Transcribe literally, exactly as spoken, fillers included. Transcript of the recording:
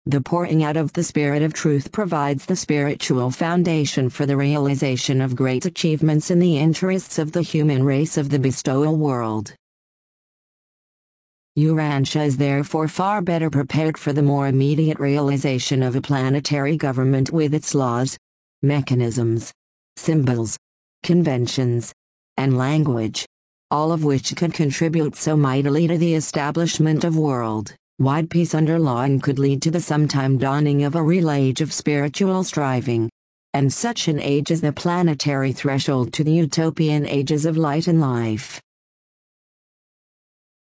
The pouring out of the Spirit of Truth provides the spiritual foundation for the realization of great achievements in the interests of the human race of the bestowal world. Urantia is therefore far better prepared for the more immediate realization of a planetary government with its laws, mechanisms, symbols, conventions, and language, all of which could contribute so mightily to the establishment of world-wide peace under law and could lead to the sometime dawning of a real age of spiritual striving, and such an age is the planetary threshold to the utopian ages of light and life.